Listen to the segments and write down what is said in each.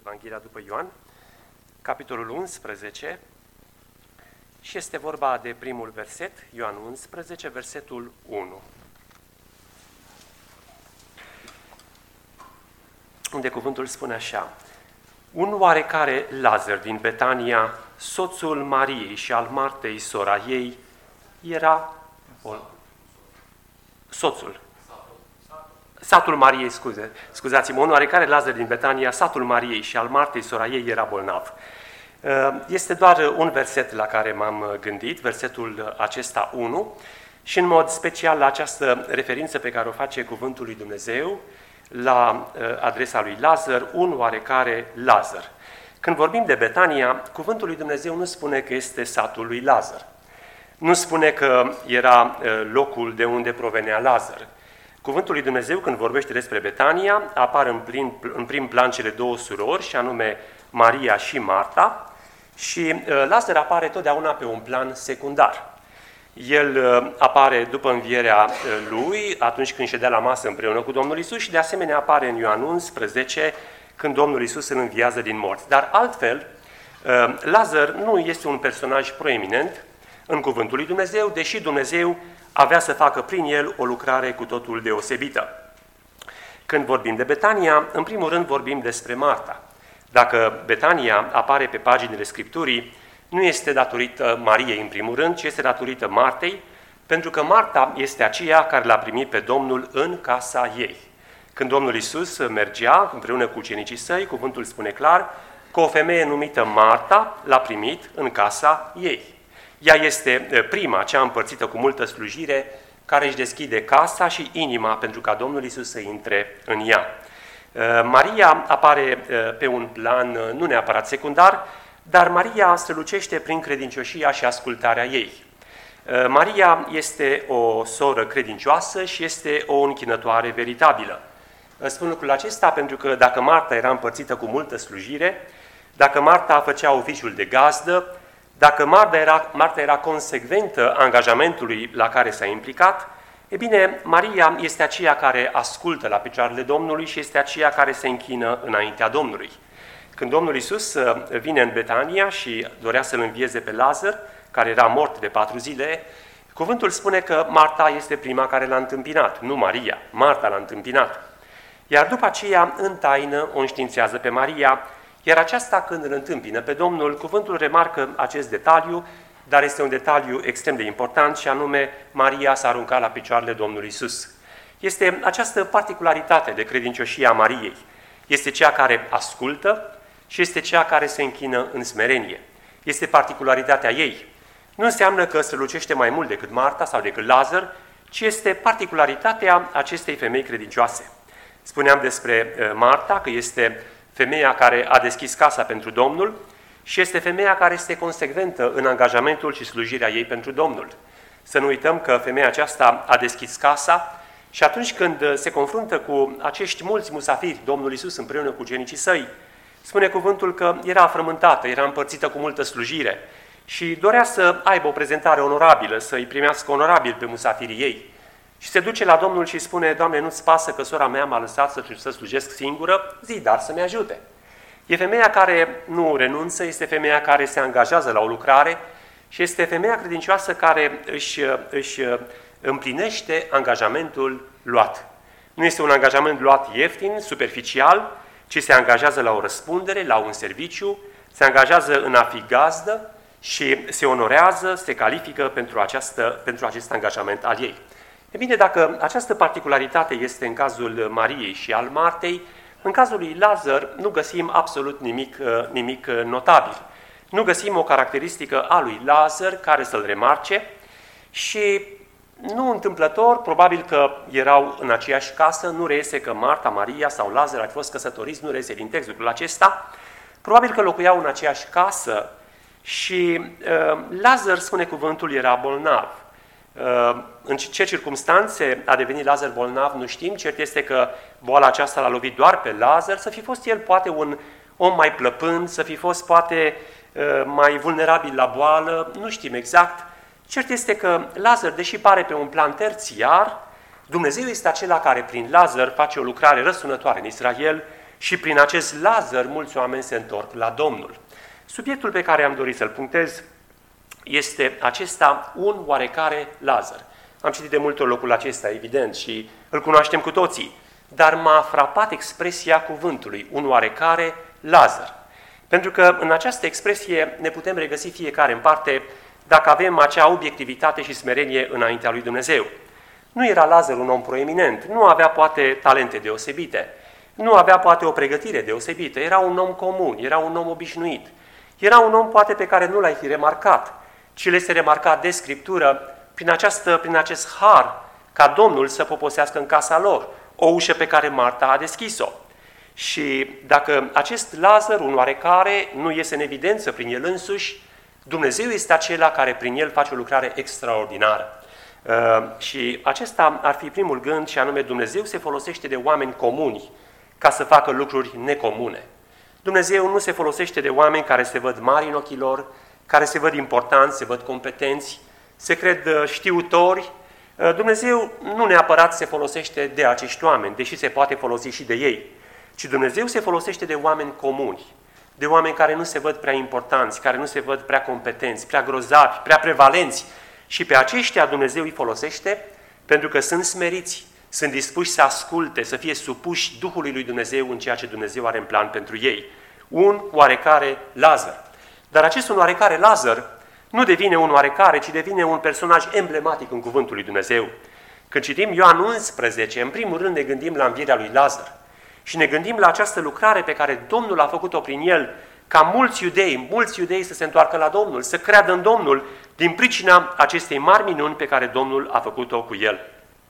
Evanghelia după Ioan, capitolul 11, și este vorba de primul verset, Ioan 11, versetul 1. Unde cuvântul spune așa: un oarecare Lazar din Betania, soțul Mariei și al Martei, sora ei, era satul Mariei, scuzați-mă, un oarecare Lazar din Betania, satul Mariei și al Martei, sora ei, era bolnav. Este doar un verset la care m-am gândit, versetul acesta 1, și în mod special la această referință pe care o face cuvântul lui Dumnezeu la adresa lui Lazar, un oarecare Lazar. Când vorbim de Betania, cuvântul lui Dumnezeu nu spune că este satul lui Lazar. Nu spune că era locul de unde provenea Lazar. Cuvântul lui Dumnezeu, când vorbește despre Betania, apar în prim plan cele două surori, și anume Maria și Marta, și Lazar apare totdeauna pe un plan secundar. El apare după învierea lui, atunci când ședea la masă împreună cu Domnul Iisus, și de asemenea apare în Ioan 11, când Domnul Iisus îl înviază din morți. Dar altfel, Lazar nu este un personaj proeminent în cuvântul lui Dumnezeu, deși Dumnezeu avea să facă prin el o lucrare cu totul deosebită. Când vorbim de Betania, în primul rând vorbim despre Marta. Dacă Betania apare pe paginile Scripturii, nu este datorită Mariei în primul rând, ci este datorită Martei, pentru că Marta este aceea care l-a primit pe Domnul în casa ei. Când Domnul Iisus mergea împreună cu ucenicii săi, cuvântul spune clar că o femeie numită Marta l-a primit în casa ei. Ea este prima, cea împărțită cu multă slujire, care își deschide casa și inima pentru ca Domnul Iisus să intre în ea. Maria apare pe un plan nu neapărat secundar, dar Maria strălucește prin credincioșia și ascultarea ei. Maria este o soră credincioasă și este o închinătoare veritabilă. Spun lucrul acesta pentru că dacă Marta era împărțită cu multă slujire, dacă Marta făcea oficiul de gazdă, dacă Marta era consecventă angajamentului la care s-a implicat, e bine, Maria este aceea care ascultă la picioarele Domnului și este aceea care se închină înaintea Domnului. Când Domnul Iisus vine în Betania și dorea să-l învieze pe Lazar, care era mort de 4 zile, cuvântul spune că Marta este prima care l-a întâmpinat, nu Maria, Marta l-a întâmpinat. Iar după aceea, în taină, o înștiințează pe Maria, iar aceasta, când îl întâmpină pe Domnul, cuvântul remarcă acest detaliu, dar este un detaliu extrem de important, și anume Maria s-a aruncat la picioarele Domnului Iisus. Este această particularitate de credincioșia Mariei. Este cea care ascultă și este cea care se închină în smerenie. Este particularitatea ei. Nu înseamnă că strălucește mai mult decât Marta sau decât Lazar, ci este particularitatea acestei femei credincioase. Spuneam despre Marta că este femeia care a deschis casa pentru Domnul și este femeia care este consecventă în angajamentul și slujirea ei pentru Domnul. Să nu uităm că femeia aceasta a deschis casa și atunci când se confruntă cu acești mulți musafiri, Domnul Iisus împreună cu ucenicii săi, spune cuvântul că era frământată, era împărțită cu multă slujire și dorea să aibă o prezentare onorabilă, să îi primească onorabil pe musafirii ei. Și se duce la Domnul și spune: Doamne, nu-ți pasă că sora mea m-a lăsat să slujesc singură? Zi, dar să-mi ajute. E femeia care nu renunță, este femeia care se angajează la o lucrare și este femeia credincioasă care își împlinește angajamentul luat. Nu este un angajament luat ieftin, superficial, ci se angajează la o răspundere, la un serviciu, se angajează în a fi gazdă și se onorează, se califică pentru acest angajament al ei. E bine, dacă această particularitate este în cazul Mariei și al Martei, în cazul lui Lazar nu găsim absolut nimic notabil. Nu găsim o caracteristică a lui Lazar care să-l remarce și nu întâmplător, probabil că erau în aceeași casă, nu reiese că Marta, Maria sau Lazar ar fi fost căsătoriți, nu reiese din textul acesta, probabil că locuiau în aceeași casă și Lazar, spune cuvântul, era bolnav. În ce circumstanțe a devenit Lazar bolnav nu știm, cert este că boala aceasta l-a lovit doar pe Lazar, să fi fost el poate un om mai plăpând, să fi fost poate mai vulnerabil la boală, nu știm exact. Cert este că Lazar, deși pare pe un plan terțiar, Dumnezeu este acela care prin Lazar face o lucrare răsunătoare în Israel Și prin acest Lazar, mulți oameni se întorc la Domnul. Subiectul pe care am dorit să-l punctez este acesta, un oarecare Lazar. Am citit de multe ori locul acesta, evident, și îl cunoaștem cu toții, dar m-a frapat expresia cuvântului, un oarecare Lazar. Pentru că în această expresie ne putem regăsi fiecare în parte dacă avem acea obiectivitate și smerenie înaintea lui Dumnezeu. Nu era Lazar un om proeminent, nu avea poate talente deosebite, nu avea poate o pregătire deosebită, era un om comun, era un om obișnuit, era un om poate pe care nu l-ai fi remarcat, ci le este remarcat de Scriptură prin acest har ca Domnul să poposească în casa lor, o ușă pe care Marta a deschis-o. Și dacă acest Lazar, un oarecare, nu iese în evidență prin el însuși, Dumnezeu este acela care prin el face o lucrare extraordinară. Și acesta ar fi primul gând, și anume Dumnezeu se folosește de oameni comuni ca să facă lucruri necomune. Dumnezeu nu se folosește de oameni care se văd mari în ochii lor, care se văd importanți, se văd competenți, se cred știutori. Dumnezeu nu neapărat se folosește de acești oameni, deși se poate folosi și de ei, ci Dumnezeu se folosește de oameni comuni, de oameni care nu se văd prea importanți, care nu se văd prea competenți, prea grozavi, prea prevalenți. Și pe aceștia Dumnezeu îi folosește pentru că sunt smeriți, sunt dispuși să asculte, să fie supuși Duhului lui Dumnezeu în ceea ce Dumnezeu are în plan pentru ei. Un oarecare Lazar. Dar acest un oarecare Lazar nu devine un oarecare, ci devine un personaj emblematic în cuvântul lui Dumnezeu. Când citim Ioan 11, în primul rând ne gândim la învierea lui Lazar și ne gândim la această lucrare pe care Domnul a făcut-o prin el, ca mulți iudei să se întoarcă la Domnul, să creadă în Domnul din pricina acestei mari minuni pe care Domnul a făcut-o cu el.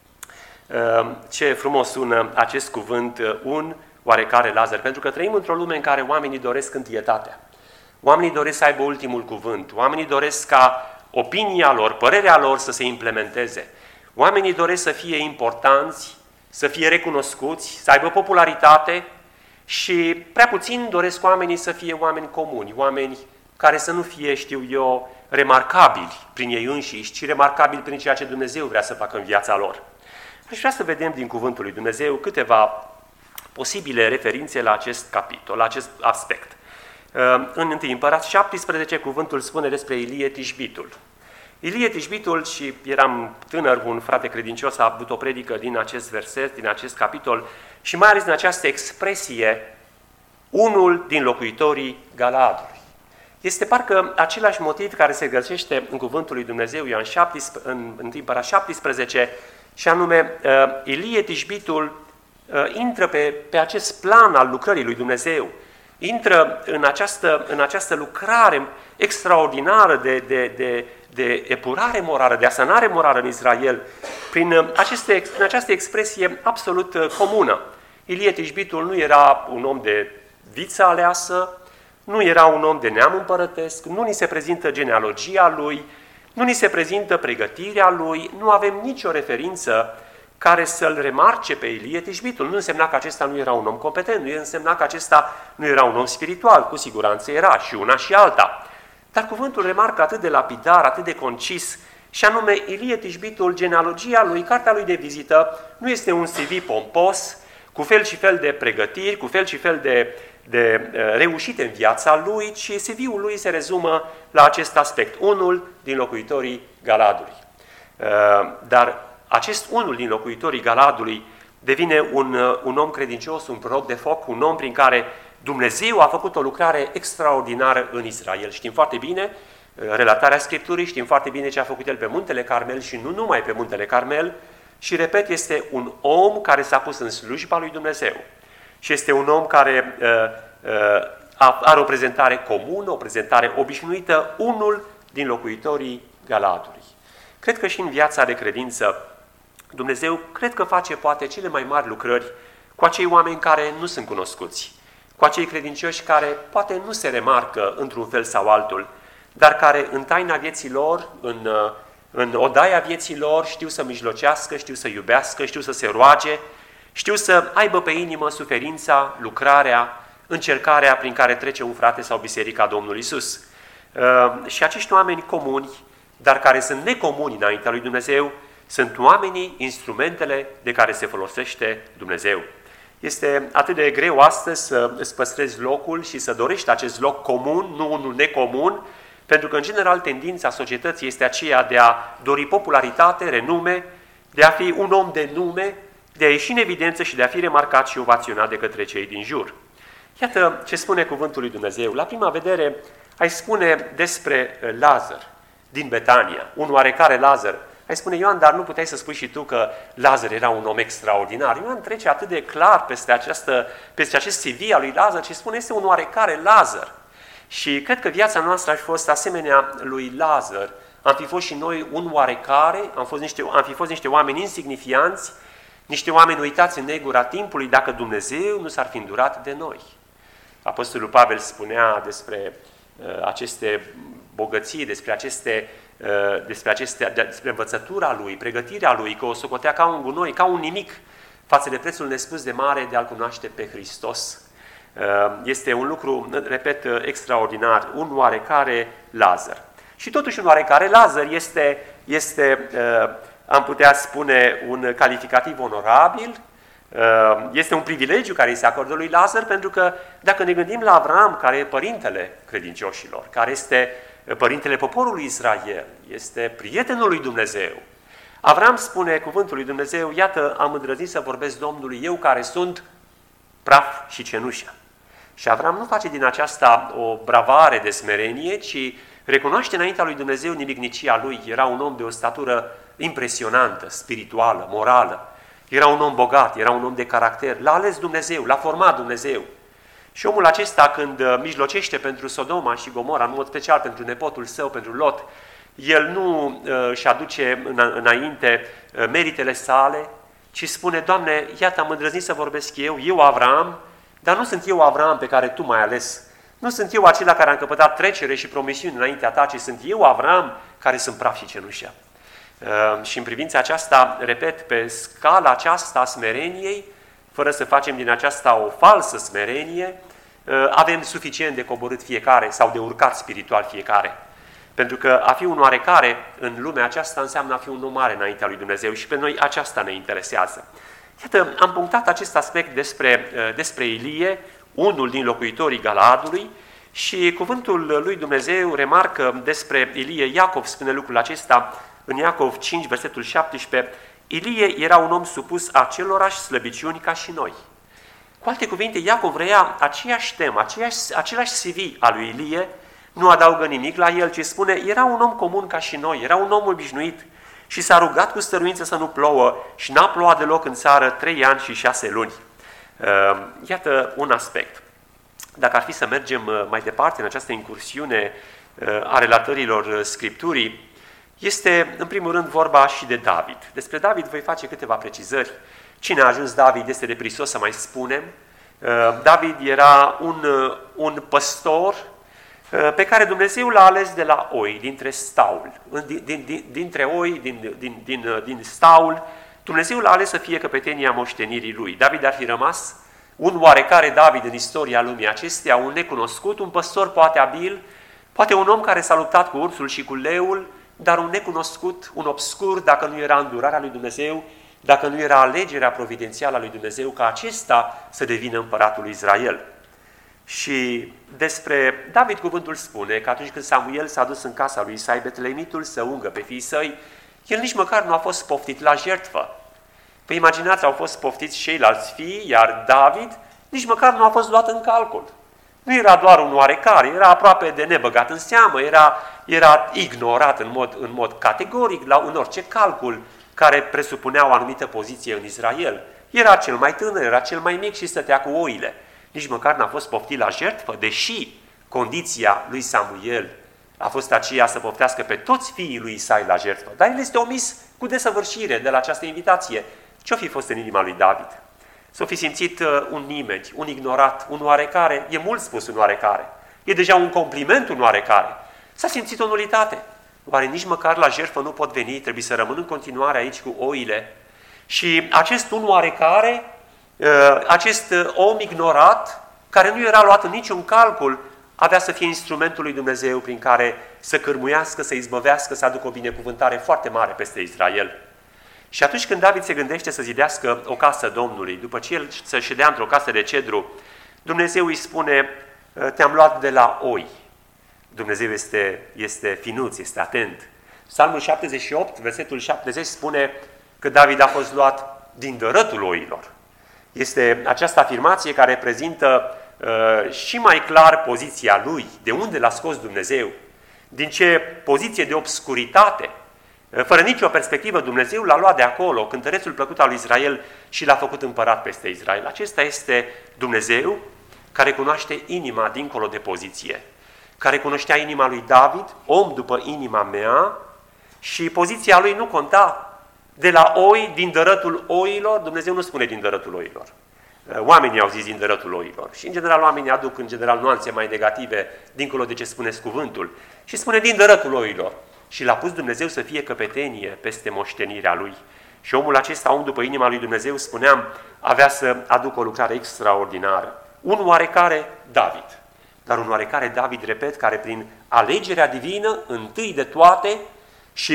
Ce frumos sună acest cuvânt, un oarecare Lazar, pentru că trăim într-o lume în care oamenii doresc întâietatea. Oamenii doresc să aibă ultimul cuvânt, oamenii doresc ca opinia lor, părerea lor să se implementeze. Oamenii doresc să fie importanți, să fie recunoscuți, să aibă popularitate și prea puțin doresc oamenii să fie oameni comuni, oameni care să nu fie, știu eu, remarcabili prin ei înșiși, ci remarcabili prin ceea ce Dumnezeu vrea să facă în viața lor. Aș vrea să vedem din cuvântul lui Dumnezeu câteva posibile referințe la acest capitol, la acest aspect. În 1 Împărați 17, cuvântul spune despre Ilie Tishbitul. Ilie Tishbitul, și eram tânăr, un frate credincios a avut o predică din acest verset, din acest capitol, și mai ales din această expresie, unul din locuitorii Galaadului. Este parcă același motiv care se găsește în cuvântul lui Dumnezeu în 1 Împărați 17, și anume Ilie Tishbitul intră pe acest plan al lucrării lui Dumnezeu, intră în această lucrare extraordinară de epurare morală, de asanare morală în Israel, prin această expresie absolut comună. Ilie Tishbitul nu era un om de viță aleasă, nu era un om de neam împărătesc, nu ni se prezintă genealogia lui, nu ni se prezintă pregătirea lui, nu avem nicio referință care să-l remarce pe Ilie Tishbitul. Nu însemna că acesta nu era un om competent, nu însemna că acesta nu era un om spiritual, cu siguranță era și una și alta. Dar cuvântul remarcă atât de lapidar, atât de concis, și anume Ilie Tishbitul, genealogia lui, cartea lui de vizită, nu este un CV pompos, cu fel și fel de pregătiri, cu fel și fel de reușite în viața lui, ci CV-ul lui se rezumă la acest aspect, unul din locuitorii Galadului. Dar acest unul din locuitorii Galadului devine un om credincios, un proroc de foc, un om prin care Dumnezeu a făcut o lucrare extraordinară în Israel. Știm foarte bine relatarea Scripturii, știm foarte bine ce a făcut el pe Muntele Carmel și nu numai pe Muntele Carmel, și repet, este un om care s-a pus în slujba lui Dumnezeu și este un om care are o prezentare comună, o prezentare obișnuită, unul din locuitorii Galadului. Cred că și în viața de credință Dumnezeu cred că face poate cele mai mari lucrări cu acei oameni care nu sunt cunoscuți, cu acei credincioși care poate nu se remarcă într-un fel sau altul, dar care în taina vieții lor, în odaia vieții lor, știu să mijlocească, știu să iubească, știu să se roage, știu să aibă pe inimă suferința, lucrarea, încercarea prin care trece un frate sau biserica Domnului Iisus. Și acești oameni comuni, dar care sunt necomuni înaintea lui Dumnezeu, sunt oamenii, instrumentele de care se folosește Dumnezeu. Este atât de greu astăzi să îți păstrezi locul și să dorești acest loc comun, nu unul necomun, pentru că, în general, tendința societății este aceea de a dori popularitate, renume, de a fi un om de nume, de a ieși în evidență și de a fi remarcat și ovaționat de către cei din jur. Iată ce spune cuvântul lui Dumnezeu. La prima vedere, ai spune despre Lazar din Betania, un oarecare Lazar. Ai spune, Ioan, dar nu puteai să spui și tu că Lazar era un om extraordinar. Ioan trece atât de clar peste acest CV al lui Lazar și spune, este un oarecare Lazar. Și cred că viața noastră ar fi fost asemenea lui Lazar. Am fi fost și noi un oarecare, am fi fost niște oameni insignifianți, niște oameni uitați în negura timpului, dacă Dumnezeu nu s-ar fi îndurat de noi. Apostolul Pavel spunea despre aceste bogății, despre învățătura lui, pregătirea lui, că o socotea ca un gunoi, ca un nimic, față de prețul nespus de mare de a-L cunoaște pe Hristos. Este un lucru, repet, extraordinar, un oarecare Lazar. Și totuși un oarecare Lazar este am putea spune, un calificativ onorabil, este un privilegiu care îi se acordă lui Lazar, pentru că dacă ne gândim la Avram, care e părintele credincioșilor, care este părintele poporului Israel, este prietenul lui Dumnezeu. Avram spune cuvântul lui Dumnezeu, iată, am îndrăznit să vorbesc Domnului, eu care sunt praf și cenușă. Și Avram nu face din aceasta o bravare de smerenie, ci recunoaște înaintea lui Dumnezeu nimicnicia lui. Era un om de o statură impresionantă, spirituală, morală. Era un om bogat, era un om de caracter. L-a ales Dumnezeu, l-a format Dumnezeu. Și omul acesta, când mijlocește pentru Sodoma și Gomora, în mod special pentru nepotul său, pentru Lot, el nu își aduce înainte meritele sale, ci spune, Doamne, iată, am îndrăznit să vorbesc eu Avram, dar nu sunt eu Avram pe care Tu m-ai ales. Nu sunt eu acela care am căpătat trecere și promisiuni înaintea Ta, ci sunt eu Avram care sunt praf și cenușă. Și în privința aceasta, repet, pe scala aceasta a smereniei, fără să facem din aceasta o falsă smerenie, avem suficient de coborât fiecare sau de urcat spiritual fiecare. Pentru că a fi un oarecare în lumea aceasta înseamnă a fi un om mare înaintea lui Dumnezeu și pe noi aceasta ne interesează. Iată, am punctat acest aspect despre Ilie, unul din locuitorii Galaadului, și cuvântul lui Dumnezeu remarcă despre Ilie. Iacov spune lucrul acesta în Iacov 5, versetul 17, Ilie era un om supus acelorași slăbiciuni ca și noi. Cu alte cuvinte, Iacov reia aceeași temă, același CV al lui Ilie, nu adaugă nimic la el, ci spune, era un om comun ca și noi, era un om obișnuit și s-a rugat cu stăruință să nu plouă și n-a plouat deloc în țară 3 ani și 6 luni. Iată un aspect. Dacă ar fi să mergem mai departe în această incursiune a relatărilor Scripturii, este în primul rând vorba și de David. Despre David voi face câteva precizări. Cine a ajuns David este de prisos să mai spunem. David era un păstor pe care Dumnezeu l-a ales de la oi, dintre staul. Dintre oi, din staul, Dumnezeu l-a ales să fie căpetenia moștenirii lui. David ar fi rămas un oarecare David în istoria lumii acesteia, un necunoscut, un păstor poate abil, poate un om care s-a luptat cu ursul și cu leul, dar un necunoscut, un obscur, dacă nu era îndurarea lui Dumnezeu, dacă nu era alegerea providențială a lui Dumnezeu ca acesta să devină împăratul lui Israel. Și despre David cuvântul spune că atunci când Samuel s-a dus în casa lui Isai Betlehemitul să ungă pe fiii săi, el nici măcar nu a fost poftit la jertfă. Păi imaginați, au fost poftiți ceilalți fii, iar David nici măcar nu a fost luat în calcul. Nu era doar un oarecare, era aproape de nebăgat în seamă, era ignorat în mod categoric în orice calcul care presupunea o anumită poziție în Israel. Era cel mai tânăr, era cel mai mic și stătea cu oile. Nici măcar n-a fost poftit la jertfă, deși condiția lui Samuel a fost aceea să poftească pe toți fiii lui Isai la jertfă. Dar el este omis cu desăvârșire de la această invitație. Ce-o fi fost în inima lui David? S-o fi simțit un nimeni, un ignorat, un oarecare, e mult spus un oarecare. E deja un compliment un oarecare. S-a simțit o nulitate. Oare nici măcar la jertfă nu pot veni, trebuie să rămân în continuare aici cu oile? Și acest un oarecare, acest om ignorat, care nu era luat în niciun calcul, avea să fie instrumentul lui Dumnezeu prin care să cârmuiască, să izbăvească, să aducă o binecuvântare foarte mare peste Israel. Și atunci când David se gândește să zidească o casă Domnului, după ce el se ședea într-o casă de cedru, Dumnezeu îi spune, te-am luat de la oi. Dumnezeu este finuț, este atent. Psalmul 78, versetul 70 spune că David a fost luat din dărătul oilor. Este această afirmație care prezintă și mai clar poziția lui, de unde l-a scos Dumnezeu, din ce poziție de obscuritate, fără nicio perspectivă, Dumnezeu l-a luat de acolo, cântărețul plăcut al lui Israel, și l-a făcut împărat peste Israel. Acesta este Dumnezeu care cunoaște inima dincolo de poziție, care cunoștea inima lui David, om după inima mea, și poziția lui nu conta. De la oi, din dărătul oilor, Dumnezeu nu spune din dărătul oilor. Oamenii au zis din dărătul oilor. Și în general oamenii aduc nuanțe mai negative dincolo de ce spune cuvântul. Și spune din dărătul oilor. Și l-a pus Dumnezeu să fie căpetenie peste moștenirea lui. Și omul acesta, om după inima lui Dumnezeu, spuneam, avea să aducă o lucrare extraordinară. Un oarecare David. Dar un oarecare David, repet, care prin alegerea divină, întâi de toate, și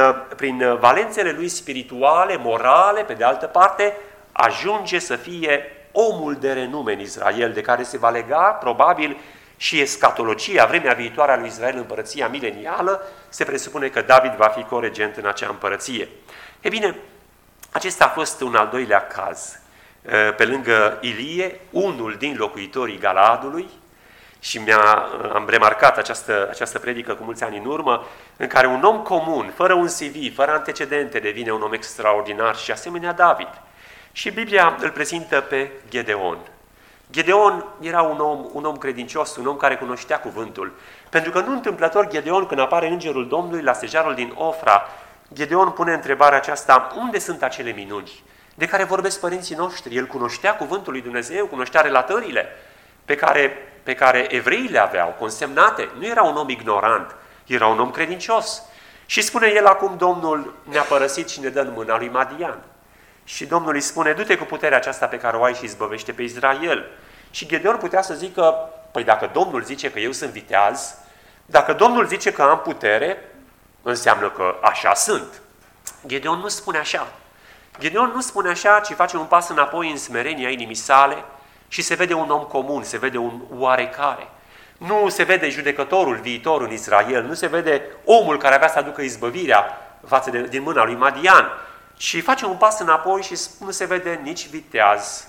prin valențele lui spirituale, morale, pe de altă parte, ajunge să fie omul de renume în Israel, de care se va lega, probabil, și escatologia, vremea viitoare a lui Israel, împărăția milenială, se presupune că David va fi coregent în acea împărăție. E bine, acesta a fost un al doilea caz. Pe lângă Ilie, unul din locuitorii Galaadului, și am remarcat această predică cu mulți ani în urmă, în care un om comun, fără un CV, fără antecedente, devine un om extraordinar și asemenea David. Și Biblia îl prezintă pe Gedeon. Gedeon era un om credincios, un om care cunoștea cuvântul. Pentru că nu întâmplător Gedeon, când apare îngerul Domnului la stejarul din Ofra, Gedeon pune întrebarea aceasta, unde sunt acele minuni de care vorbesc părinții noștri? El cunoștea cuvântul lui Dumnezeu, cunoștea relatările pe care evreii le aveau, consemnate. Nu era un om ignorant, era un om credincios. Și spune el acum, Domnul ne-a părăsit și ne dă în mâna lui Madian. Și Domnul îi spune, du-te cu puterea aceasta pe care o ai și izbăvește pe Israel. Și Gedeon putea să zică, păi dacă Domnul zice că eu sunt viteaz, dacă Domnul zice că am putere, înseamnă că așa sunt. Gedeon nu spune așa. Gedeon nu spune așa, ci face un pas înapoi în smerenia inimii sale și se vede un om comun, se vede un oarecare. Nu se vede judecătorul viitor în Israel, nu se vede omul care avea să aducă izbăvirea din mâna lui Madian, și face un pas înapoi și nu se vede nici viteaz,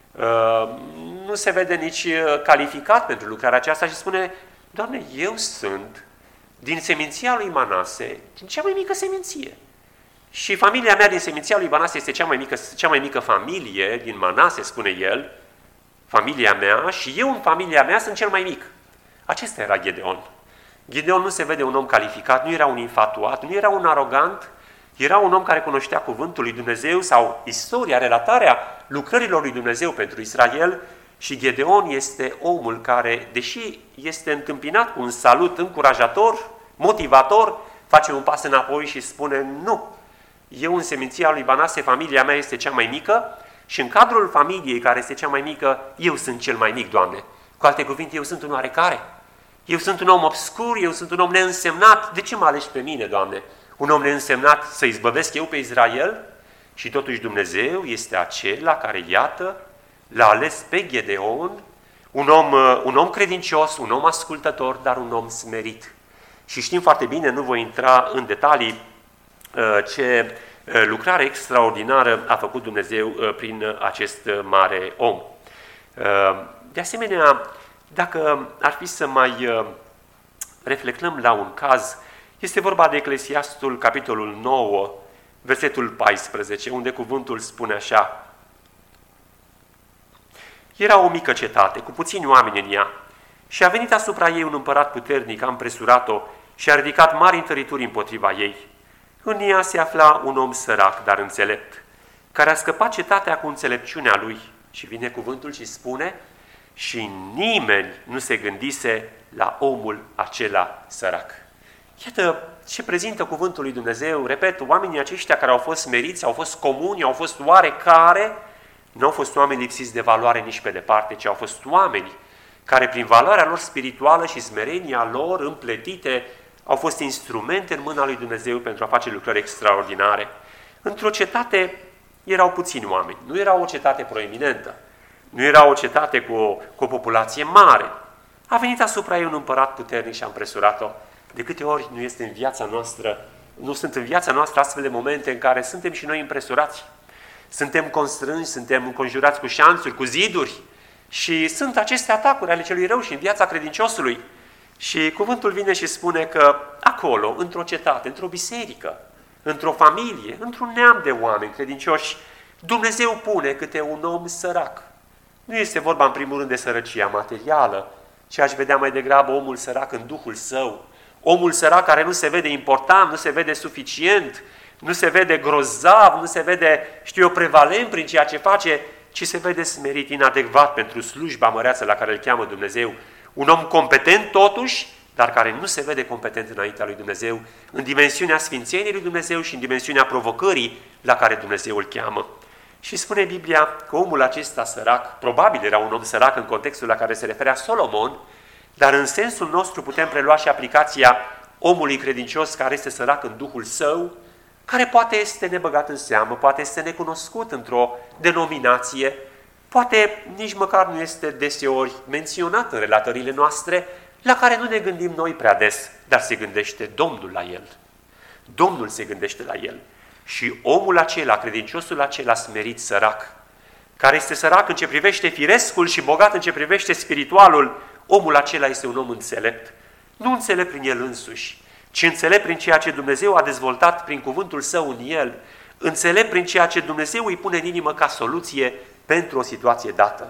nu se vede nici calificat pentru lucrarea aceasta și spune, Doamne, eu sunt din seminția lui Manase, din cea mai mică seminție. Și familia mea din seminția lui Manase este cea mai mică familie din Manase, spune el, familia mea, și eu în familia mea sunt cel mai mic. Acesta era Gedeon. Gedeon nu se vede un om calificat, nu era un infatuat, nu era un arogant, era un om care cunoștea cuvântul lui Dumnezeu sau istoria, relatarea lucrărilor lui Dumnezeu pentru Israel, și Gedeon este omul care, deși este întâmpinat cu un salut încurajator, motivator, face un pas înapoi și spune, nu, eu în seminția lui Manase, familia mea este cea mai mică și în cadrul familiei care este cea mai mică, eu sunt cel mai mic, Doamne. Cu alte cuvinte, eu sunt un oarecare. Eu sunt un om obscur, eu sunt un om neînsemnat. De ce mă alegi pe mine, Doamne? Un om neînsemnat să izbăvesc eu pe Israel? Și totuși Dumnezeu este acela care, iată, l-a ales pe Gedeon, un om credincios, un om ascultător, dar un om smerit. Și știm foarte bine, nu voi intra în detalii, ce lucrare extraordinară a făcut Dumnezeu prin acest mare om. De asemenea, dacă ar fi să mai reflectăm la un caz, este vorba de Eclesiastul, capitolul 9, versetul 14, unde cuvântul spune așa: era o mică cetate, cu puțini oameni în ea, și a venit asupra ei un împărat puternic, a împresurat-o și a ridicat mari întărituri împotriva ei. În ea se afla un om sărac, dar înțelept, care a scăpat cetatea cu înțelepciunea lui. Și vine cuvântul și spune: și nimeni nu se gândise la omul acela sărac. Iată ce prezintă cuvântul lui Dumnezeu. Repet, oamenii aceștia care au fost smeriți, au fost comuni, au fost oarecare, nu au fost oameni lipsiți de valoare nici pe departe, ci au fost oameni care prin valoarea lor spirituală și smerenia lor împletite au fost instrumente în mâna lui Dumnezeu pentru a face lucrări extraordinare. Într-o cetate erau puțini oameni, nu era o cetate proeminentă, nu era o cetate cu o populație mare. A venit asupra ei un împărat puternic și a împresurat-o. De câte ori nu sunt în viața noastră astfel de momente în care suntem și noi impresurați. Suntem constrânși, suntem înconjurați cu șanțuri, cu ziduri și sunt aceste atacuri ale celui rău și în viața credinciosului. Și cuvântul vine și spune că acolo, într-o cetate, într-o biserică, într-o familie, într-un neam de oameni credincioși, Dumnezeu pune câte un om sărac. Nu este vorba în primul rând de sărăcia materială, ci aș vedea mai degrabă omul sărac în duhul său, omul sărac care nu se vede important, nu se vede suficient, nu se vede grozav, nu se vede, prevalent prin ceea ce face, ci se vede smerit, inadecvat pentru slujba măreață la care îl cheamă Dumnezeu. Un om competent totuși, dar care nu se vede competent înaintea lui Dumnezeu, în dimensiunea sfințeniei lui Dumnezeu și în dimensiunea provocării la care Dumnezeu îl cheamă. Și spune Biblia că omul acesta sărac, probabil era un om sărac în contextul la care se referea Solomon, dar în sensul nostru putem prelua și aplicația omului credincios care este sărac în duhul său, care poate este nebăgat în seamă, poate este necunoscut într-o denominație, poate nici măcar nu este deseori menționat în relatările noastre, la care nu ne gândim noi prea des, dar se gândește Domnul la el. Domnul se gândește la el. Și omul acela, credinciosul acela smerit sărac, care este sărac în ce privește firescul și bogat în ce privește spiritualul, omul acela este un om înțelept. Nu înțelept prin el însuși, ci înțelept prin ceea ce Dumnezeu a dezvoltat prin cuvântul Său în el, înțelept prin ceea ce Dumnezeu îi pune în inimă ca soluție pentru o situație dată.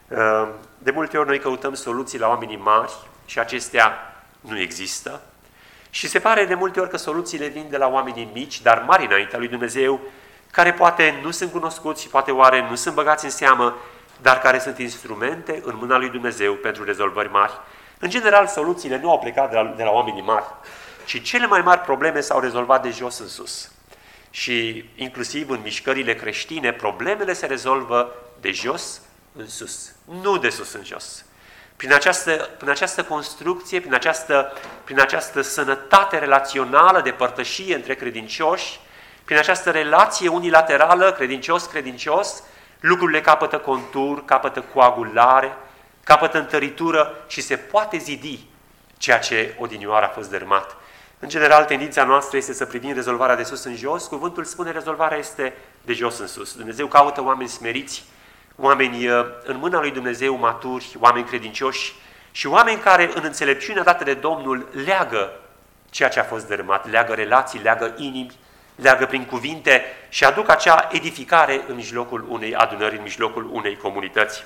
De multe ori noi căutăm soluții la oamenii mari și acestea nu există. Și se pare de multe ori că soluțiile vin de la oamenii mici, dar mari înaintea lui Dumnezeu, care poate nu sunt cunoscuți și poate oare nu sunt băgați în seamă, dar care sunt instrumente în mâna lui Dumnezeu pentru rezolvări mari. În general, soluțiile nu au plecat de la oamenii mari, ci cele mai mari probleme s-au rezolvat de jos în sus. Și inclusiv în mișcările creștine, problemele se rezolvă de jos în sus, nu de sus în jos. Prin această construcție, prin această sănătate relațională de părtășie între credincioși, prin această relație unilaterală, credincios-credincios, lucrurile capătă contur, capătă coagulare, capătă întăritură și se poate zidi ceea ce odinioară a fost dărâmat. În general, tendința noastră este să privim rezolvarea de sus în jos. Cuvântul spune rezolvarea este de jos în sus. Dumnezeu caută oameni smeriți, oameni în mâna lui Dumnezeu maturi, oameni credincioși și oameni care în înțelepciunea dată de Domnul leagă ceea ce a fost dărâmat, leagă relații, leagă inimi, leagă prin cuvinte și aduc acea edificare în mijlocul unei adunări, în mijlocul unei comunități.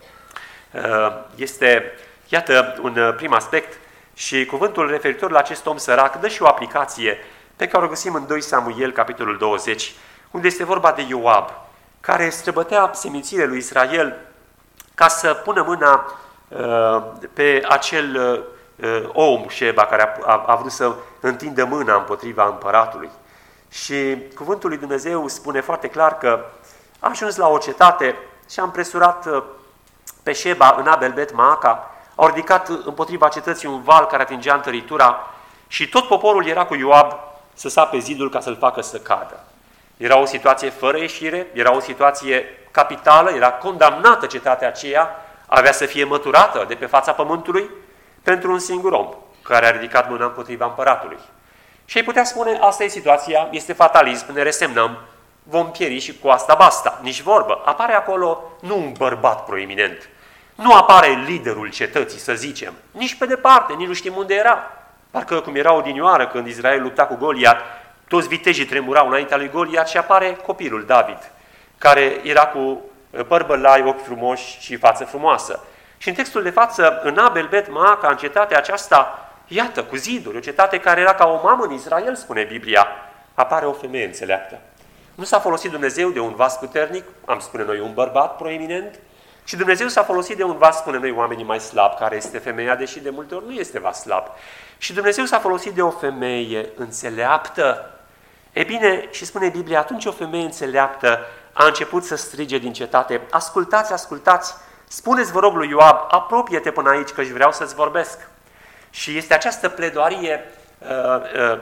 Este, iată, un prim aspect și cuvântul referitor la acest om sărac dă și o aplicație pe care o găsim în 2 Samuel, capitolul 20, unde este vorba de Ioab, care străbătea semințiile lui Israel ca să pună mâna pe acel om, Șeba, care a vrut să întindă mâna împotriva împăratului. Și cuvântul lui Dumnezeu spune foarte clar că a ajuns la o cetate și a împresurat pe Șeba în Abel Bet Maaca, au ridicat împotriva cetății un val care atingea întăritura și tot poporul era cu Ioab să sape zidul ca să-l facă să cadă. Era o situație fără ieșire, era o situație capitală, era condamnată cetatea aceea, avea să fie măturată de pe fața pământului pentru un singur om care a ridicat mâna împotriva împăratului. Și ai putea spune, asta e situația, este fatalism, ne resemnăm, vom pieri și cu asta basta. Nici vorbă. Apare acolo nu un bărbat proeminent, nu apare liderul cetății, să zicem, nici pe departe, nici nu știm unde era. Parcă cum era odinioară când Israel lupta cu Goliat, toți vitejii tremurau înaintea lui Goliat și apare copilul David, care era cu păr bălai, ochi frumoși și față frumoasă. Și în textul de față, în Abel Bet Maaca, în cetatea aceasta, iată, cu ziduri, o cetate care era ca o mamă în Israel, spune Biblia, apare o femeie înțeleaptă. Nu s-a folosit Dumnezeu de un vas puternic, am spune noi un bărbat proeminent, și Dumnezeu s-a folosit de un vas, spune noi oamenii mai slabi, care este femeia, deși de multe ori nu este vas slab. Și Dumnezeu s-a folosit de o femeie înțeleaptă. E bine, și spune Biblia, atunci o femeie înțeleaptă a început să strige din cetate, ascultați, ascultați, spuneți, vă rog lui Ioab, apropie-te până aici, că-și vreau să-ți vorbesc. Și este această pledoarie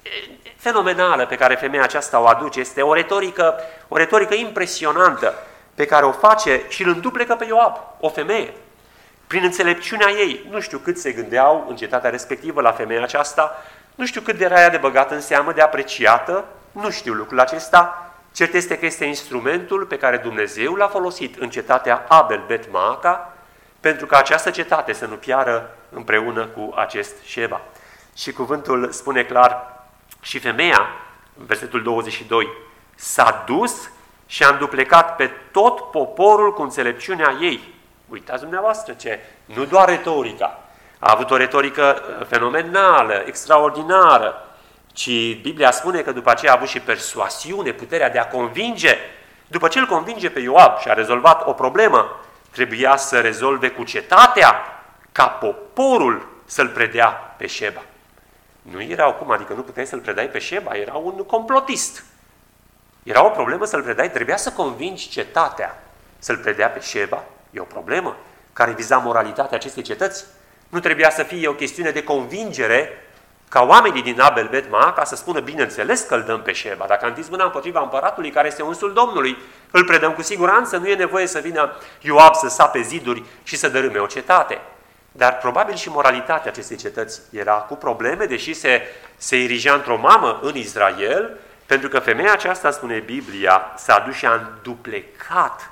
fenomenală pe care femeia aceasta o aduce. Este o retorică impresionantă pe care o face și îl înduplecă pe Ioab, o femeie. Prin înțelepciunea ei, nu știu cât se gândeau în cetatea respectivă la femeia aceasta, nu știu cât de era ea de băgat în seamă, de apreciată, nu știu lucrul acesta. Cert este că este instrumentul pe care Dumnezeu l-a folosit în cetatea Abel Bet Maaca, pentru ca această cetate să nu piară împreună cu acest Șeba. Și cuvântul spune clar, și femeia, în versetul 22, s-a dus și a înduplecat pe tot poporul cu înțelepciunea ei. Uitați dumneavoastră ce, nu doar retorica, a avut o retorică fenomenală, extraordinară, ci Biblia spune că după aceea a avut și persuasiune, puterea de a convinge. După ce îl convinge pe Ioab și a rezolvat o problemă, trebuia să rezolve cu cetatea ca poporul să-l predea pe Șeba. Nu erau cum, adică nu puteai să-l predai pe Șeba, era un complotist. Era o problemă să-l predai, trebuia să convingi cetatea să-l predea pe Șeba. E o problemă care viza moralitatea acestei cetăți. Nu trebuia să fie o chestiune de convingere ca oamenii din Abel Bet Maaca să spună, bineînțeles că îl dăm pe Șeba. Dacă am întins mâna împotriva împăratului care este unsul Domnului, îl predăm cu siguranță, nu e nevoie să vină Ioab să sape ziduri și să dărâme o cetate. Dar probabil și moralitatea acestei cetăți era cu probleme, deși se erigea într-o mamă în Israel, pentru că femeia aceasta, spune Biblia, s-a dus și a înduplecat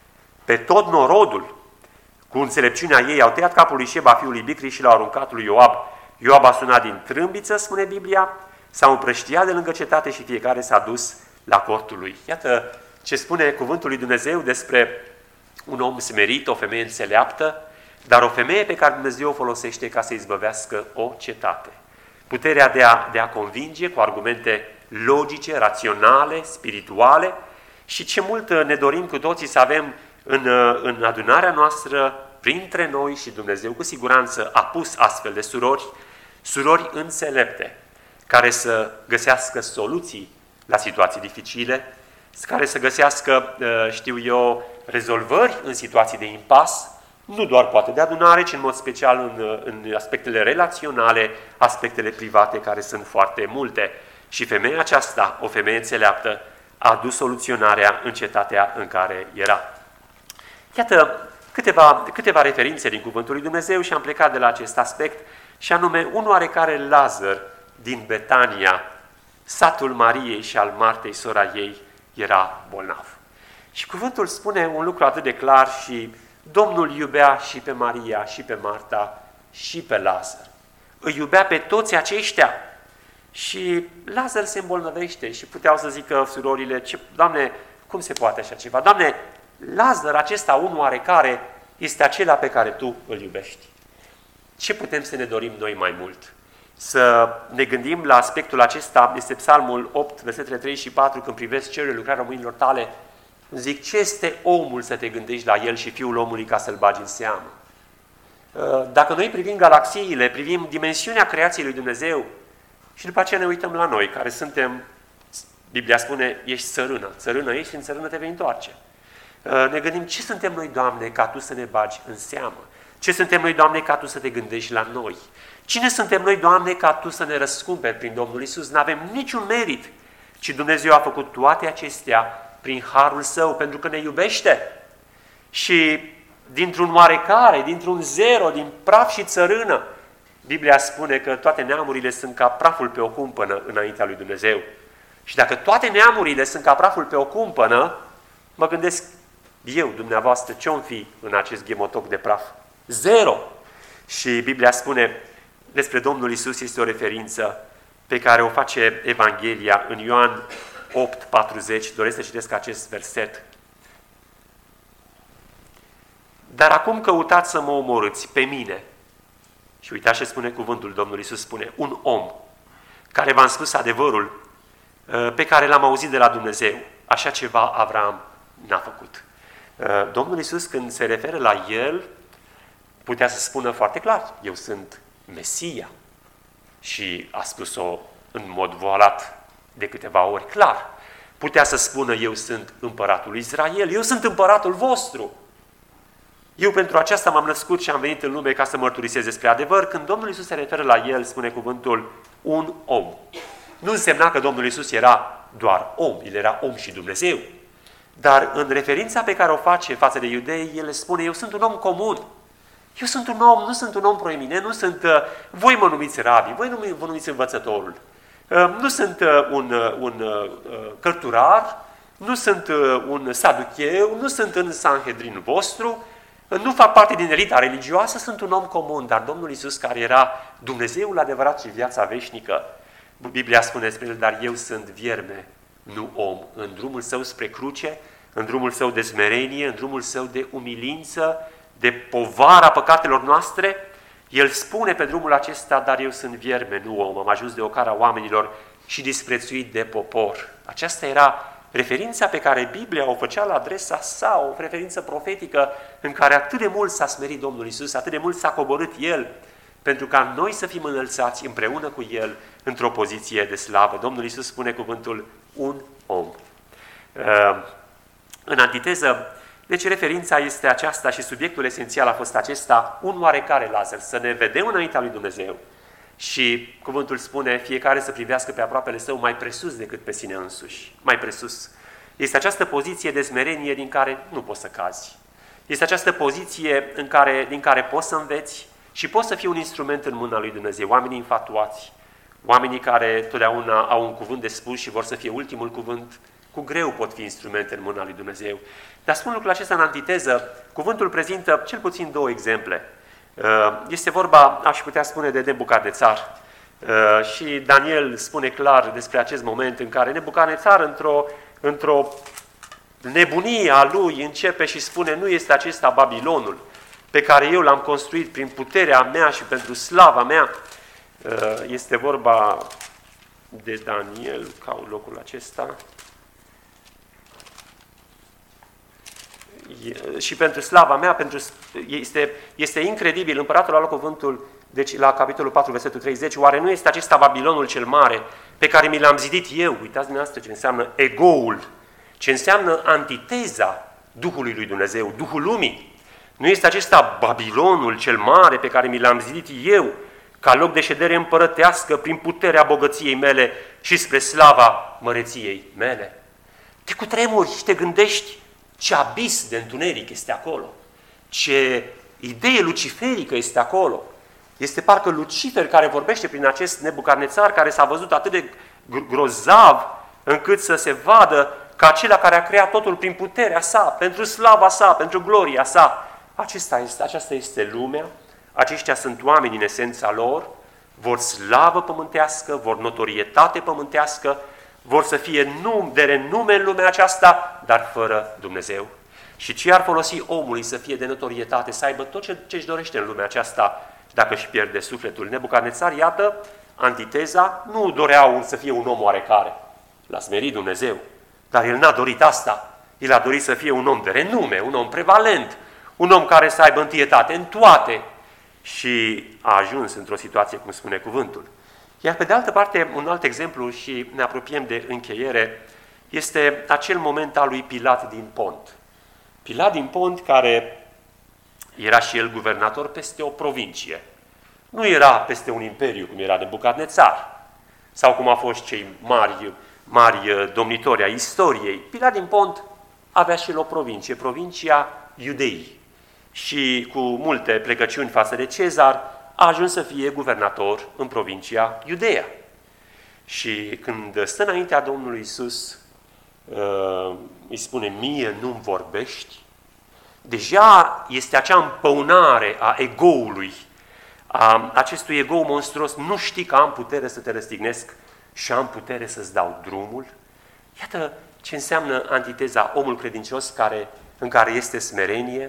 pe tot norodul. Cu înțelepciunea ei au tăiat capul lui Șeba, fiul lui Bicri, și l-au aruncat lui Ioab. Ioab a sunat din trâmbiță, spune Biblia, s-au împrăștiat de lângă cetate și fiecare s-a dus la cortul lui. Iată ce spune cuvântul lui Dumnezeu despre un om smerit, o femeie înțeleaptă, dar o femeie pe care Dumnezeu o folosește ca să izbăvească o cetate. Puterea de a convinge cu argumente logice, raționale, spirituale, și ce mult ne dorim cu toții să avem în adunarea noastră, printre noi, și Dumnezeu cu siguranță a pus astfel de surori înțelepte, care să găsească soluții la situații dificile, care să găsească, rezolvări în situații de impas, nu doar poate de adunare, ci în mod special în aspectele relaționale, aspectele private, care sunt foarte multe. Și femeia aceasta, o femeie înțeleaptă, a adus soluționarea în cetatea în care era. Iată câteva referințe din Cuvântul lui Dumnezeu și am plecat de la acest aspect, și anume un oarecare Lazar din Betania, satul Mariei și al Martei, sora ei, era bolnav. Și cuvântul spune un lucru atât de clar, și Domnul iubea și pe Maria, și pe Marta, și pe Lazar. Îi iubea pe toți aceștia. Și Lazar se îmbolnăvește și puteau să zică surorile, Doamne, cum se poate așa ceva? Doamne, Lazar acesta, un oarecare, este acela pe care Tu îl iubești. Ce putem să ne dorim noi mai mult? Să ne gândim la aspectul acesta, este Psalmul 8, versetele 3 și 4, când privesc cerurile, lucrarea mâinilor Tale, zic, ce este omul să te gândești la el și fiul omului ca să-l bagi în seamă? Dacă noi privim galaxiile, privim dimensiunea creației lui Dumnezeu și după aceea ne uităm la noi, care suntem, Biblia spune, ești țărână ești și în țărână te vei întoarce. Ne gândim, ce suntem noi, Doamne, ca Tu să ne bagi în seamă? Ce suntem noi, Doamne, ca Tu să te gândești la noi? Cine suntem noi, Doamne, ca Tu să ne răscumperi prin Domnul Iisus? Nu avem niciun merit, ci Dumnezeu a făcut toate acestea prin harul Său, pentru că ne iubește. Și dintr-un oarecare, dintr-un zero, din praf și țărână, Biblia spune că toate neamurile sunt ca praful pe o cumpănă înaintea lui Dumnezeu. Și dacă toate neamurile sunt ca praful pe o cumpănă, mă gândesc eu, dumneavoastră, ce-om fi în acest ghemotoc de praf? Zero! Și Biblia spune despre Domnul Iisus, este o referință pe care o face Evanghelia în Ioan 8:40. Doresc să citesc acest verset. Dar acum căutați să mă omorâți pe mine. Și uitați ce spune cuvântul Domnului Iisus, spune, un om care v-am spus adevărul pe care l-am auzit de la Dumnezeu. Așa ceva Avram n-a făcut. Domnul Iisus, când se referă la El, putea să spună foarte clar, eu sunt Mesia. Și a spus-o în mod voalat de câteva ori clar. Putea să spună, eu sunt împăratul Israel, eu sunt împăratul vostru. Eu pentru aceasta m-am născut și am venit în lume ca să mărturisesc despre adevăr. Când Domnul Iisus se referă la El, spune cuvântul, un om. nu însemna că Domnul Iisus era doar om, El era om și Dumnezeu. Dar în referința pe care o face față de iudei, El spune, eu sunt un om comun. Eu sunt un om, nu sunt un om proeminent, nu sunt, voi mă numiți rabi, voi vă numiți învățătorul. Nu sunt un cărturar, nu sunt un saducheu, nu sunt în Sanhedrin vostru, nu fac parte din elita religioasă, sunt un om comun, dar Domnul Iisus, care era Dumnezeul adevărat și viața veșnică, Biblia spune despre El, dar eu sunt vierme, nu om. În drumul Său spre cruce, în drumul Său de smerenie, în drumul Său de umilință, de povara păcatelor noastre, El spune pe drumul acesta, dar eu sunt vierme, nu om, am ajuns de ocara oamenilor și disprețuit de popor. Aceasta era referința pe care Biblia o făcea la adresa sa, o referință profetică în care atât de mult s-a smerit Domnul Iisus, atât de mult s-a coborât El, pentru ca noi să fim înălțați împreună cu El într-o poziție de slavă. Domnul Iisus spune cuvântul un om. În antiteză, deci referința este aceasta și subiectul esențial a fost acesta, un oarecare Lazar, să ne vedem înaintea lui Dumnezeu. Și cuvântul spune, fiecare să privească pe aproapele său mai presus decât pe sine însuși, mai presus. Este această poziție de smerenie din care nu poți să cazi. Este această poziție din care poți să înveți și poți să fii un instrument în mâna lui Dumnezeu. Oamenii infatuați, oamenii care totdeauna au un cuvânt de spus și vor să fie ultimul cuvânt, cu greu pot fi instrumente în mâna lui Dumnezeu. Dar spun lucrul acesta în antiteză, cuvântul prezintă cel puțin două exemple. Este vorba, aș putea spune, de Nebucadnețar. Și Daniel spune clar despre acest moment în care Nebucadnețar, într-o nebunie a lui, începe și spune, nu este acesta Babilonul pe care eu l-am construit prin puterea mea și pentru slava mea. Este vorba de Daniel, caut locul acesta. Și pentru slava mea, este incredibil, împăratul a luat cuvântul, deci la capitolul 4, versetul 30, oare nu este acesta Babilonul cel mare pe care mi l-am zidit eu? Uitați dumneavoastră ce înseamnă egoul, ce înseamnă antiteza Duhului lui Dumnezeu, Duhul lumii. Nu este acesta Babilonul cel mare pe care mi l-am zidit eu, ca loc de ședere împărătească prin puterea bogăției mele și spre slava măreției mele? Te cutremuri și te gândești ce abis de întuneric este acolo, ce idee luciferică este acolo. Este parcă Lucifer care vorbește prin acest Nebucadnețar care s-a văzut atât de grozav încât să se vadă ca acela care a creat totul prin puterea sa, pentru slava sa, pentru gloria sa. Aceasta este lumea, aceștia sunt oameni în esența lor, vor slavă pământească, vor notorietate pământească, vor să fie de renume în lumea aceasta, dar fără Dumnezeu. Și ce ar folosi omului să fie de notorietate, să aibă tot ce își dorește în lumea aceasta, dacă își pierde sufletul? Nebucadnețar, iată, antiteza, nu dorea să fie un om oarecare. L-a smerit Dumnezeu, dar el n-a dorit asta. El a dorit să fie un om de renume, un om prevalent, un om care să aibă întâietate în toate. Și a ajuns într-o situație, cum spune cuvântul. Iar pe de altă parte, un alt exemplu, și ne apropiem de încheiere, este acel moment al lui Pilat din Pont. Pilat din Pont, care era și el guvernator peste o provincie. Nu era peste un imperiu, cum era Nebucadnețar, sau cum a fost cei mari domnitori ai istoriei. Pilat din Pont avea și el o provincie, provincia Iudeii. Și cu multe plecăciuni față de Cezar, a ajuns să fie guvernator în provincia Iudeea. Și când stă înaintea Domnului Iisus, îi spune, mie nu-mi vorbești, deja este acea împăunare a egoului, a acestui ego monstruos, nu știi că am putere să te răstignesc și am putere să-ți dau drumul? Iată ce înseamnă antiteza, omul credincios în care este smerenie,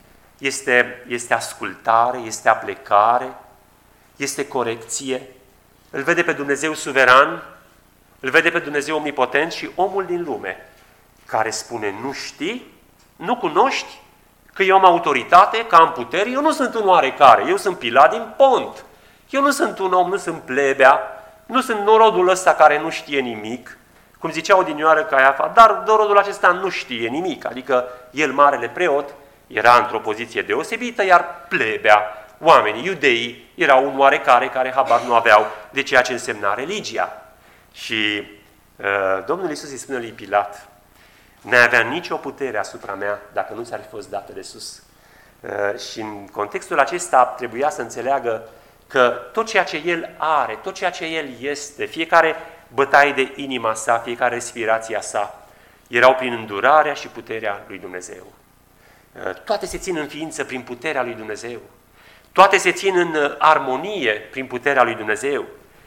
este ascultare, este aplecare, este corecție, îl vede pe Dumnezeu suveran, îl vede pe Dumnezeu omnipotent și omul din lume care spune, nu știi, nu cunoști că eu am autoritate, că am putere, eu nu sunt un oarecare, eu sunt Pilat din Pont, eu nu sunt un om, nu sunt plebea, nu sunt norodul ăsta care nu știe nimic, cum zicea odinioară Caiafa, dar norodul acesta nu știe nimic, adică el, marele preot, era într-o poziție deosebită, iar plebea, oamenii, iudeii, erau un oarecare care habar nu aveau de ceea ce însemna religia. Și Domnul Iisus îi spune lui Pilat, n-ai avea nicio putere asupra mea dacă nu ți-ar fi fost dată de sus. Și în contextul acesta trebuia să înțeleagă că tot ceea ce el are, tot ceea ce el este, fiecare bătaie de inima sa, fiecare respirația sa, erau prin îndurarea și puterea lui Dumnezeu. Toate se țin în ființă prin puterea lui Dumnezeu. Toate se țin în armonie prin puterea lui Dumnezeu.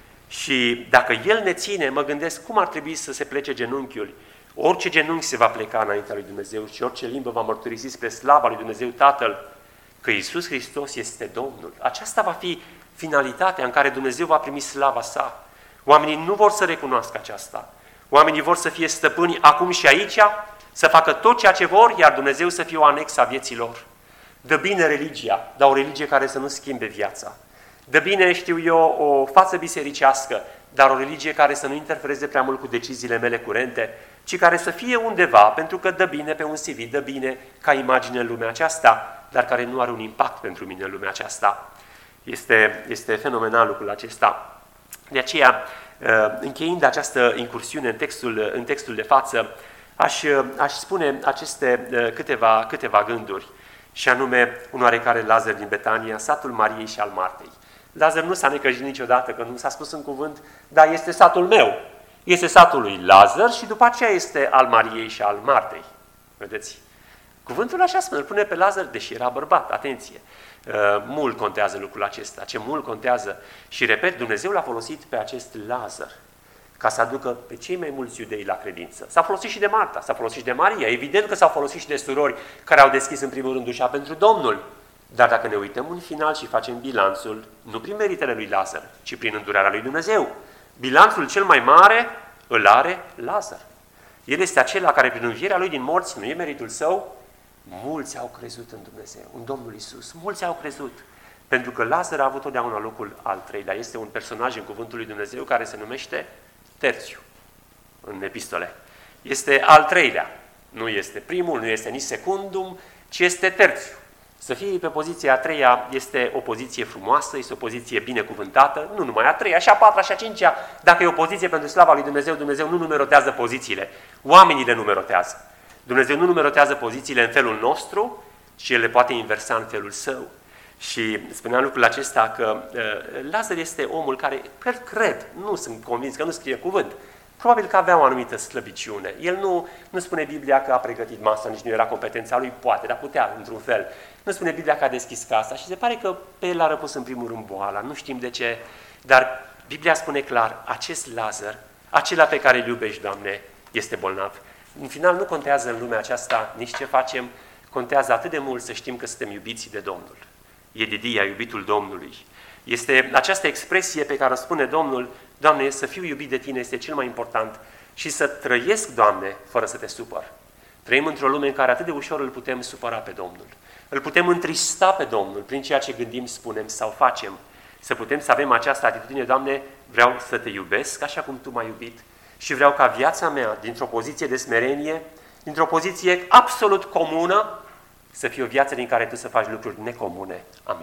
Și dacă El ne ține, mă gândesc cum ar trebui să se plece genunchiul. Orice genunchi se va pleca înaintea lui Dumnezeu și orice limbă va mărturisi spre slava lui Dumnezeu Tatăl că Iisus Hristos este Domnul. Aceasta va fi finalitatea în care Dumnezeu va primi slava sa. Oamenii nu vor să recunoască aceasta. Oamenii vor să fie stăpâni acum și aici, să facă tot ceea ce vor, iar Dumnezeu să fie o anexă a vieții lor. Dă bine religia, dar o religie care să nu schimbe viața. Dă bine, știu eu, o față bisericească, dar o religie care să nu interfereze prea mult cu deciziile mele curente, ci care să fie undeva, pentru că dă bine pe un CV, dă bine ca imagine în lumea aceasta, dar care nu are un impact pentru mine în lumea aceasta. Este fenomenal lucrul acesta. De aceea, încheiind această incursiune în textul de față, aș spune aceste câteva gânduri, și anume un oarecare Lazar din Betania, satul Mariei și al Martei. Lazar nu s-a necăjit niciodată, că nu s-a spus în cuvânt, dar este satul meu. Este satul lui Lazar și după aceea este al Mariei și al Martei. Vedeți? Cuvântul așa spune, îl pune pe Lazar, deși era bărbat, atenție. Mult contează lucrul acesta, ce mult contează. Și repet, Dumnezeu l-a folosit pe acest Lazar ca să aducă pe cei mai mulți iudei la credință. S-a folosit și de Marta, s-a folosit și de Maria, evident că s-au folosit și de surori care au deschis în primul rând ușa pentru Domnul. Dar dacă ne uităm în final și facem bilanțul, nu prin meritele lui Lazar, ci prin îndurarea lui Dumnezeu, bilanțul cel mai mare îl are Lazar. El este acela care prin învierea lui din morți, nu e meritul său, mulți au crezut în Dumnezeu, în Domnul Iisus, mulți au crezut. Pentru că Lazar a avut totdeauna locul al treilea. Este un personaj în cuvântul lui Dumnezeu care se numește Terțiu în epistole. Este al treilea. Nu este primul, nu este nici secundum, ci este terțiu. Să fii pe poziția a treia este o poziție frumoasă, este o poziție binecuvântată, nu numai a treia, și a patra, și a cincea. Dacă e o poziție pentru slava lui Dumnezeu, Dumnezeu nu numerotează pozițiile. Oamenii le numerotează. Dumnezeu nu numerotează pozițiile în felul nostru, ci El le poate inversa în felul Său. Și spuneam lucrul acesta că Lazar este omul care, cred, nu sunt convins că nu scrie cuvânt, probabil că avea o anumită slăbiciune. El nu spune Biblia că a pregătit masa, nici nu era competența lui, poate, dar putea, într-un fel. Nu spune Biblia că a deschis casa și se pare că pe el a răpus în primul rând boala, nu știm de ce, dar Biblia spune clar, acest Lazar, acela pe care îl iubești, Doamne, este bolnav. În final nu contează în lumea aceasta nici ce facem, contează atât de mult să știm că suntem iubiți de Domnul. E Didia, iubitul Domnului. Este această expresie pe care o spune Domnul, Doamne, să fiu iubit de Tine este cel mai important și să trăiesc, Doamne, fără să Te supăr. Trăim într-o lume în care atât de ușor îl putem supăra pe Domnul. Îl putem întrista pe Domnul prin ceea ce gândim, spunem sau facem. Să putem să avem această atitudine, Doamne, vreau să Te iubesc așa cum Tu m-ai iubit și vreau ca viața mea, dintr-o poziție de smerenie, dintr-o poziție absolut comună, să fie o viață din care Tu să faci lucruri necomune. Amin.